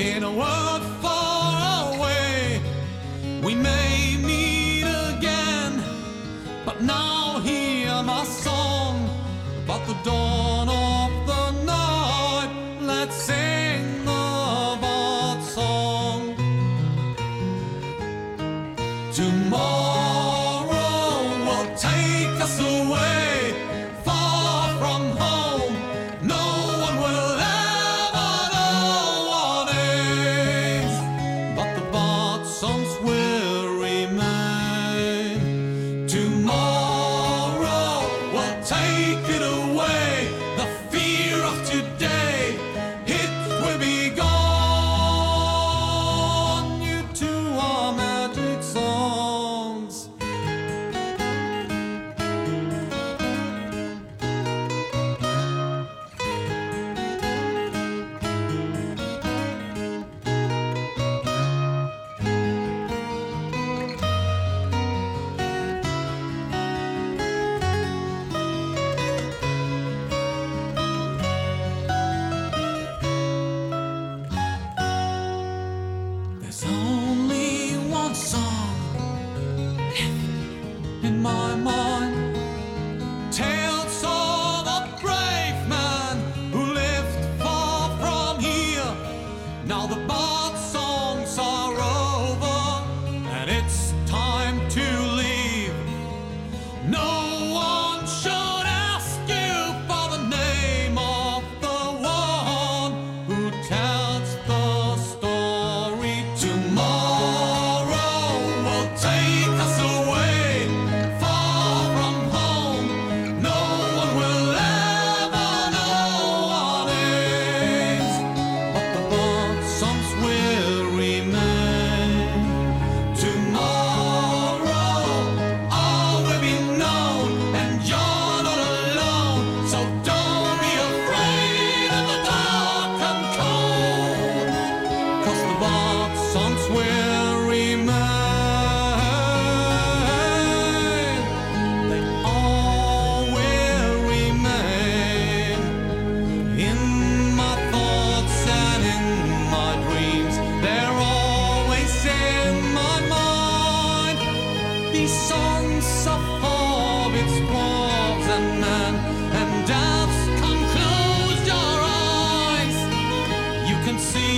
in a world far away. We may meet again, but now hear my song about the dawn of the night. Let's sing the bard song. Tomorrow will take us away, far from home. No one will ever know what is, but the bard songs will remain. Tomorrow will take it away, the fear of today, it will be gone. You two are magic songs. There's only one song left in my mind. Tales of a brave man who lived far from here. Now the bard songs are over, and it's time to leave. No one should ask you for the name of the one who tells the story. Tomorrow will take us away, far from home. No one will ever know what is, but the bard songs will remain. Tomorrow all will be known, and you're not alone. So don't be afraid of the dark and cold, 'cause the bard songs will remain. They all will remain in my thoughts and in my dreams. They're always in my mind. These songs of hobbits, dwarves and men and elves. Come close your eyes, you can see